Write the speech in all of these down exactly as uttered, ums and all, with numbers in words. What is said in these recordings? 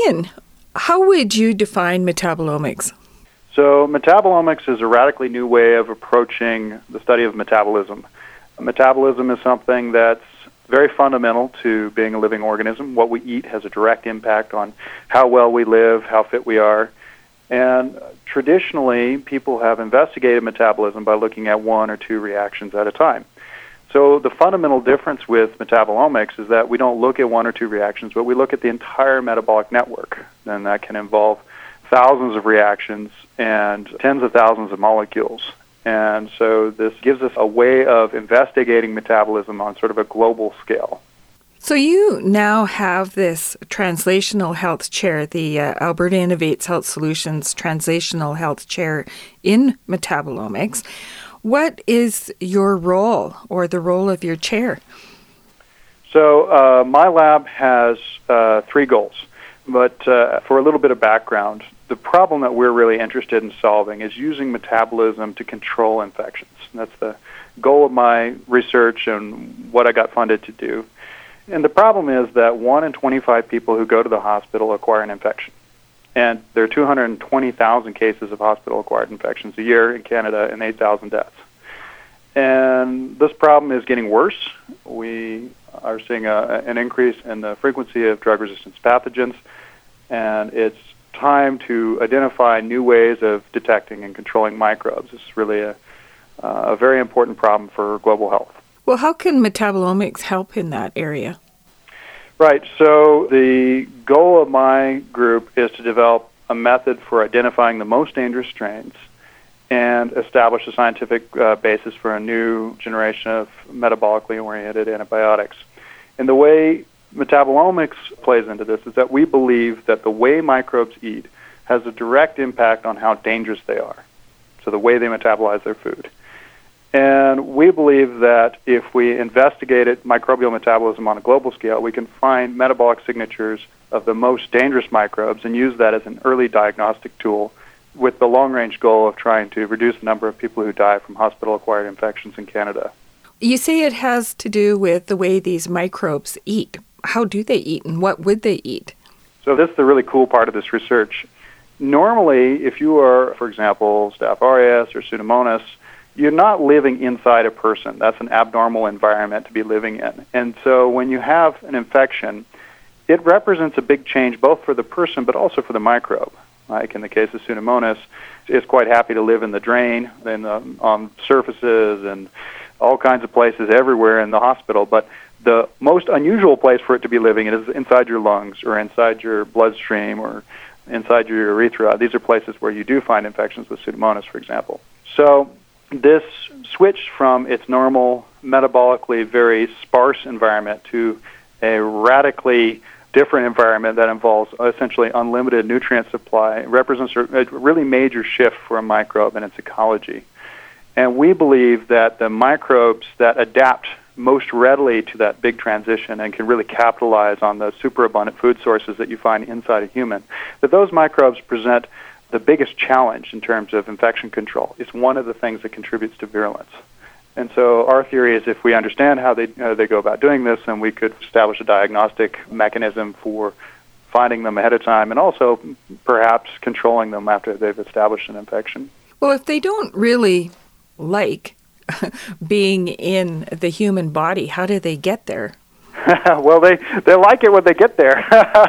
Ian, how would you define metabolomics? So metabolomics is a radically new way of approaching the study of metabolism. Metabolism is something that's very fundamental to being a living organism. What we eat has a direct impact on how well we live, how fit we are. And traditionally, people have investigated metabolism by looking at one or two reactions at a time. So the fundamental difference with metabolomics is that we don't look at one or two reactions, but we look at the entire metabolic network. And that can involve thousands of reactions and tens of thousands of molecules. And so this gives us a way of investigating metabolism on sort of a global scale. So you now have this Translational Health Chair, the uh, Alberta Innovates Health Solutions Translational Health Chair in metabolomics. What is your role or the role of your chair? So uh, my lab has uh, three goals. But uh, for a little bit of background, the problem that we're really interested in solving is using metabolism to control infections. And that's the goal of my research and what I got funded to do. And the problem is that one in twenty-five people who go to the hospital acquire an infection. And there are two hundred twenty thousand cases of hospital-acquired infections a year in Canada and eight thousand deaths. And this problem is getting worse. We are seeing a, an increase in the frequency of drug-resistant pathogens, and it's time to identify new ways of detecting and controlling microbes. This is really a, uh, a very important problem for global health. Well, how can metabolomics help in that area? Right. So the goal of my group is to develop a method for identifying the most dangerous strains and establish a scientific uh, basis for a new generation of metabolically oriented antibiotics. And the way metabolomics plays into this is that we believe that the way microbes eat has a direct impact on how dangerous they are, so the way they metabolize their food. And we believe that if we investigated microbial metabolism on a global scale, we can find metabolic signatures of the most dangerous microbes and use that as an early diagnostic tool with the long-range goal of trying to reduce the number of people who die from hospital-acquired infections in Canada. You say it has to do with the way these microbes eat. How do they eat, and what would they eat? So this is the really cool part of this research. Normally, if you are, for example, Staph aureus or Pseudomonas, you're not living inside a person. That's an abnormal environment to be living in. And so when you have an infection, it represents a big change both for the person but also for the microbe. Like in the case of Pseudomonas, it's quite happy to live in the drain, in the, on surfaces, and all kinds of places everywhere in the hospital. But the most unusual place for it to be living is inside your lungs or inside your bloodstream or inside your urethra. These are places where you do find infections with Pseudomonas, for example. So this switch from its normal, metabolically very sparse environment to a radically different environment that involves essentially unlimited nutrient supply represents a really major shift for a microbe and its ecology. And we believe that the microbes that adapt most readily to that big transition and can really capitalize on the superabundant food sources that you find inside a human, that those microbes present the biggest challenge in terms of infection control. It's one of the things that contributes to virulence. And so our theory is if we understand how they uh, they go about doing this, then we could establish a diagnostic mechanism for finding them ahead of time and also perhaps controlling them after they've established an infection. Well, if they don't really like being in the human body, how do they get there? Well, they, they like it when they get there.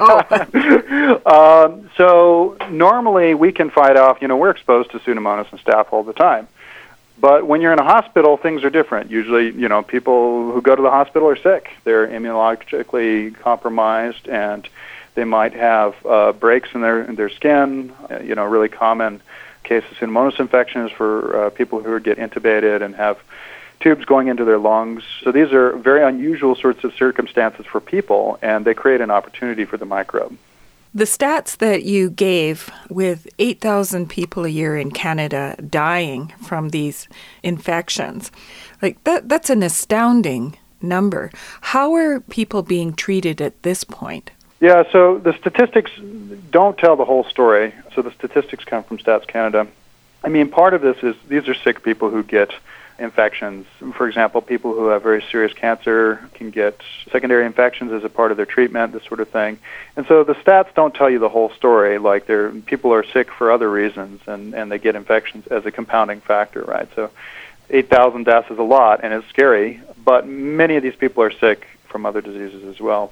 oh. um, so normally we can fight off, you know, we're exposed to Pseudomonas and Staph all the time. But when you're in a hospital, things are different. Usually, you know, people who go to the hospital are sick. They're immunologically compromised, and they might have uh, breaks in their in their skin. Uh, you know, really common case of Pseudomonas infections for uh, people who get intubated and have tubes going into their lungs. So these are very unusual sorts of circumstances for people, and they create an opportunity for the microbe. The stats that you gave with eight thousand people a year in Canada dying from these infections, like that, that's an astounding number. How are people being treated at this point? Yeah, so the statistics don't tell the whole story. So the statistics come from Stats Canada. I mean, part of this is these are sick people who get infections. For example, people who have very serious cancer can get secondary infections as a part of their treatment, this sort of thing. And so the stats don't tell you the whole story. Like, they're, people are sick for other reasons, and, and they get infections as a compounding factor, right? So eight thousand deaths is a lot, and it's scary, but many of these people are sick from other diseases as well.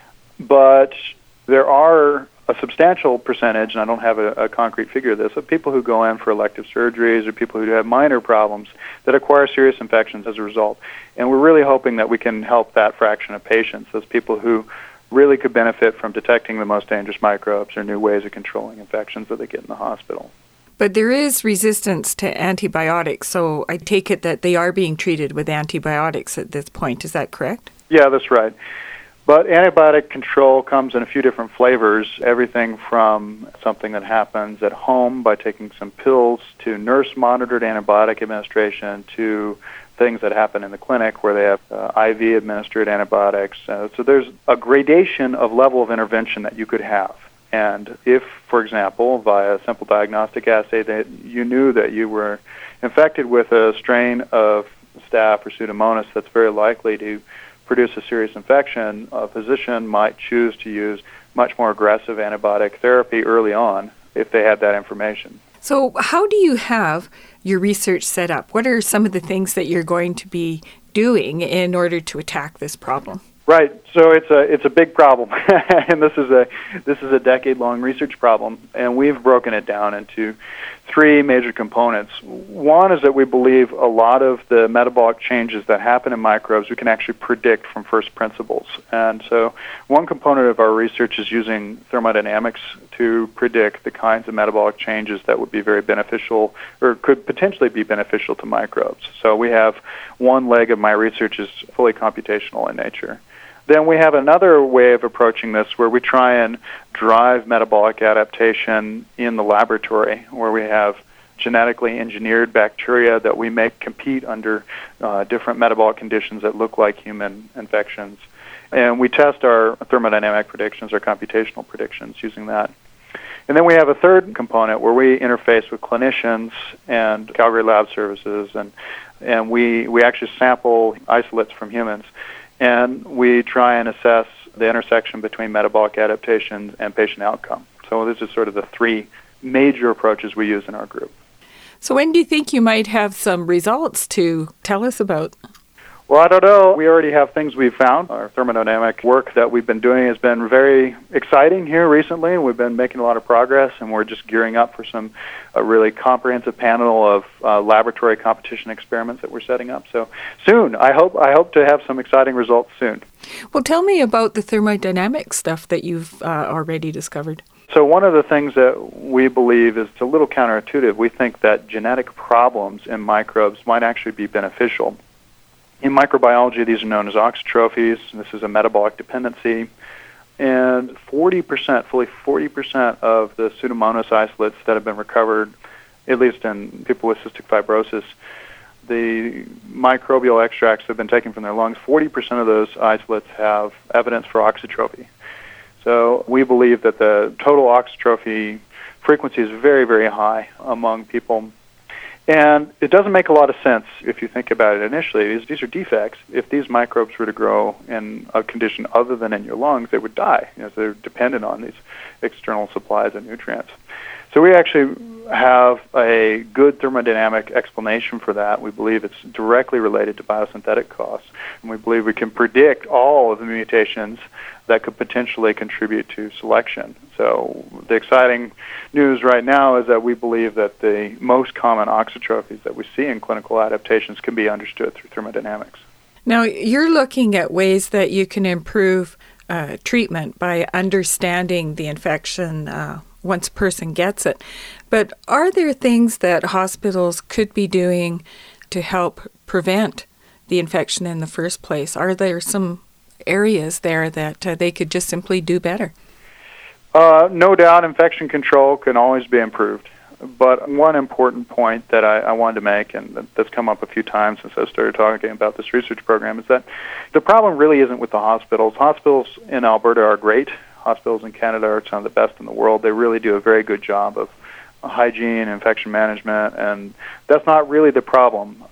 But there are a substantial percentage, and I don't have a, a concrete figure of this, of people who go in for elective surgeries or people who have minor problems that acquire serious infections as a result. And we're really hoping that we can help that fraction of patients, those people who really could benefit from detecting the most dangerous microbes or new ways of controlling infections that they get in the hospital. But there is resistance to antibiotics, so I take it that they are being treated with antibiotics at this point. Is that correct? Yeah, that's right. But antibiotic control comes in a few different flavors, everything from something that happens at home by taking some pills to nurse-monitored antibiotic administration to things that happen in the clinic where they have uh, I V-administered antibiotics. Uh, so there's a gradation of level of intervention that you could have. And if, for example, via a simple diagnostic assay that you knew that you were infected with a strain of Staph or Pseudomonas that's very likely to produce a serious infection, a physician might choose to use much more aggressive antibiotic therapy early on if they had that information. So how do you have your research set up? What are some of the things that you're going to be doing in order to attack this problem? Right. So it's a it's a big problem, and this is a this is a decade-long research problem, and we've broken it down into three major components. One is that we believe a lot of the metabolic changes that happen in microbes we can actually predict from first principles. And so one component of our research is using thermodynamics to predict the kinds of metabolic changes that would be very beneficial or could potentially be beneficial to microbes. So we have one leg of my research is fully computational in nature. Then we have another way of approaching this where we try and drive metabolic adaptation in the laboratory, where we have genetically engineered bacteria that we make compete under uh, different metabolic conditions that look like human infections. And we test our thermodynamic predictions, our computational predictions using that. And then we have a third component where we interface with clinicians and Calgary Lab Services, and, and we, we actually sample isolates from humans. And we try and assess the intersection between metabolic adaptations and patient outcome. So this is sort of the three major approaches we use in our group. So when do you think you might have some results to tell us about? Well, I don't know. We already have things we've found. Our thermodynamic work that we've been doing has been very exciting here recently. We've been making a lot of progress, and we're just gearing up for some a really comprehensive panel of uh, laboratory competition experiments that we're setting up. So soon, I hope I hope to have some exciting results soon. Well, tell me about the thermodynamic stuff that you've uh, already discovered. So one of the things that we believe is a little counterintuitive. We think that genetic problems in microbes might actually be beneficial. In microbiology, these are known as auxotrophies. This is a metabolic dependency. And forty percent, fully forty percent of the Pseudomonas isolates that have been recovered, at least in people with cystic fibrosis, the microbial extracts that have been taken from their lungs, forty percent of those isolates have evidence for auxotrophy. So we believe that the total auxotrophy frequency is very, very high among people. And it doesn't make a lot of sense if you think about it initially. These, these are defects. If these microbes were to grow in a condition other than in your lungs, they would die. You know, so they're dependent on these external supplies of nutrients. So we actually have a good thermodynamic explanation for that. We believe it's directly related to biosynthetic costs. And we believe we can predict all of the mutations that could potentially contribute to selection. So the exciting news right now is that we believe that the most common auxotrophies that we see in clinical adaptations can be understood through thermodynamics. Now, you're looking at ways that you can improve uh, treatment by understanding the infection uh, once a person gets it. But are there things that hospitals could be doing to help prevent the infection in the first place? Are there some areas there that uh, they could just simply do better? Uh, no doubt infection control can always be improved. But one important point that I, I wanted to make, and that's come up a few times since I started talking about this research program, is that the problem really isn't with the hospitals. Hospitals in Alberta are great. Hospitals in Canada are some of the best in the world. They really do a very good job of hygiene, infection management, and that's not really the problem.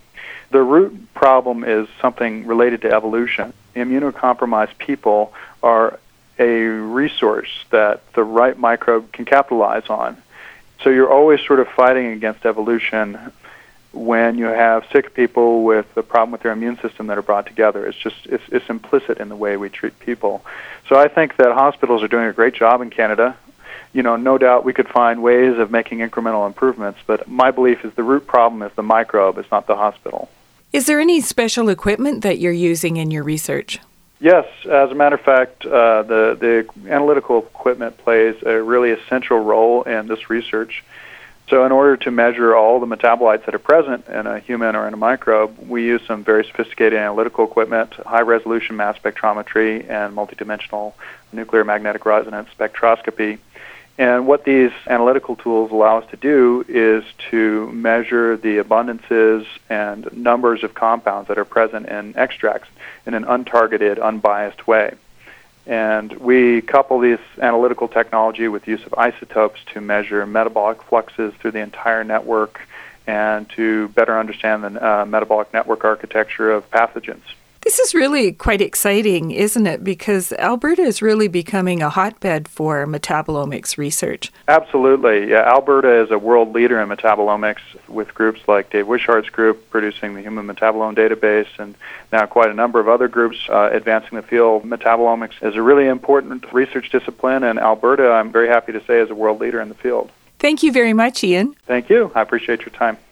The root problem is something related to evolution. Immunocompromised people are a resource that the right microbe can capitalize on. So you're always sort of fighting against evolution when you have sick people with a problem with their immune system that are brought together. It's just it's, it's implicit in the way we treat people. So I think that hospitals are doing a great job in Canada. You know, no doubt we could find ways of making incremental improvements, but my belief is the root problem is the microbe, it's not the hospital. Is there any special equipment that you're using in your research? Yes, as a matter of fact, uh, the, the analytical equipment plays a really essential role in this research. So in order to measure all the metabolites that are present in a human or in a microbe, we use some very sophisticated analytical equipment, high-resolution mass spectrometry, and multidimensional nuclear magnetic resonance spectroscopy. And what these analytical tools allow us to do is to measure the abundances and numbers of compounds that are present in extracts in an untargeted, unbiased way. And we couple this analytical technology with the use of isotopes to measure metabolic fluxes through the entire network and to better understand the uh, metabolic network architecture of pathogens. This is really quite exciting, isn't it? Because Alberta is really becoming a hotbed for metabolomics research. Absolutely. Yeah, Alberta is a world leader in metabolomics with groups like Dave Wishart's group producing the Human Metabolome Database and now quite a number of other groups uh, advancing the field. Metabolomics is a really important research discipline, and Alberta, I'm very happy to say, is a world leader in the field. Thank you very much, Ian. Thank you. I appreciate your time.